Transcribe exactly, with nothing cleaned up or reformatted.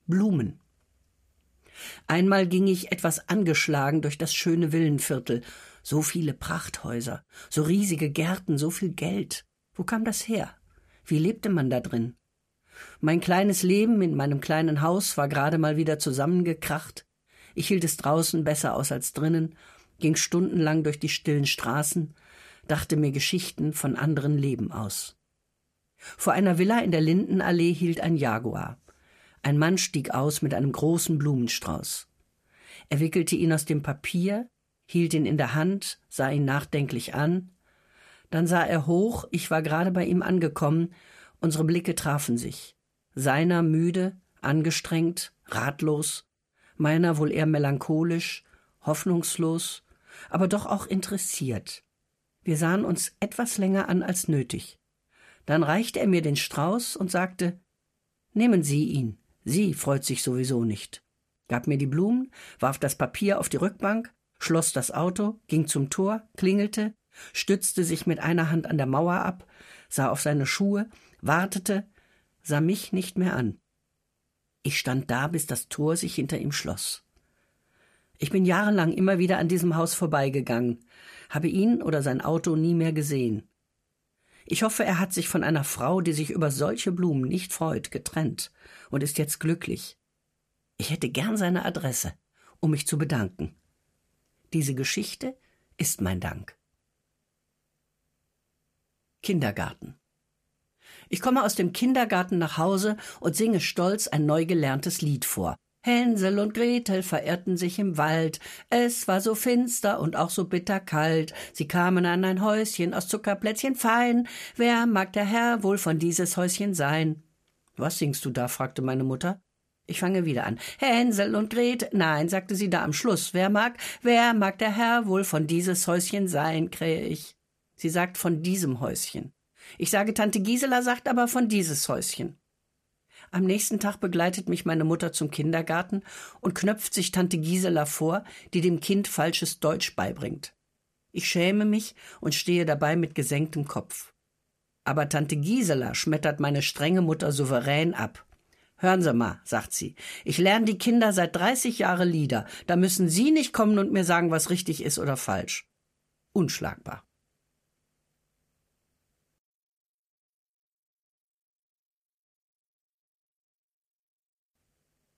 Blumen. Einmal ging ich etwas angeschlagen durch das schöne Villenviertel. So viele Prachthäuser, so riesige Gärten, so viel Geld. Wo kam das her? Wie lebte man da drin? Mein kleines Leben in meinem kleinen Haus war gerade mal wieder zusammengekracht. Ich hielt es draußen besser aus als drinnen, ging stundenlang durch die stillen Straßen, dachte mir Geschichten von anderen Leben aus. Vor einer Villa in der Lindenallee hielt ein Jaguar. Ein Mann stieg aus mit einem großen Blumenstrauß. Er wickelte ihn aus dem Papier, hielt ihn in der Hand, sah ihn nachdenklich an. Dann sah er hoch, ich war gerade bei ihm angekommen, unsere Blicke trafen sich. Seiner müde, angestrengt, ratlos, meiner wohl eher melancholisch, hoffnungslos, aber doch auch interessiert. Wir sahen uns etwas länger an als nötig. Dann reichte er mir den Strauß und sagte: »Nehmen Sie ihn, sie freut sich sowieso nicht«, gab mir die Blumen, warf das Papier auf die Rückbank, schloss das Auto, ging zum Tor, klingelte, stützte sich mit einer Hand an der Mauer ab, sah auf seine Schuhe, wartete, sah mich nicht mehr an. Ich stand da, bis das Tor sich hinter ihm schloss. Ich bin jahrelang immer wieder an diesem Haus vorbeigegangen, habe ihn oder sein Auto nie mehr gesehen. Ich hoffe, er hat sich von einer Frau, die sich über solche Blumen nicht freut, getrennt und ist jetzt glücklich. Ich hätte gern seine Adresse, um mich zu bedanken. Diese Geschichte ist mein Dank. Kindergarten. Ich komme aus dem Kindergarten nach Hause und singe stolz ein neu gelerntes Lied vor. Hänsel und Gretel verirrten sich im Wald. Es war so finster und auch so bitterkalt. Sie kamen an ein Häuschen aus Zuckerplätzchen fein. Wer mag der Herr wohl von dieses Häuschen sein? Was singst du da? Fragte meine Mutter. Ich fange wieder an. Hänsel und Gretel. Nein, sagte sie da am Schluss. Wer mag, wer mag der Herr wohl von dieses Häuschen sein, krähe ich. Sie sagt von diesem Häuschen. Ich sage, Tante Gisela sagt aber von dieses Häuschen. Am nächsten Tag begleitet mich meine Mutter zum Kindergarten und knöpft sich Tante Gisela vor, die dem Kind falsches Deutsch beibringt. Ich schäme mich und stehe dabei mit gesenktem Kopf. Aber Tante Gisela schmettert meine strenge Mutter souverän ab. Hören Sie mal, sagt sie, ich lerne die Kinder seit dreißig Jahren Lieder. Da müssen Sie nicht kommen und mir sagen, was richtig ist oder falsch. Unschlagbar.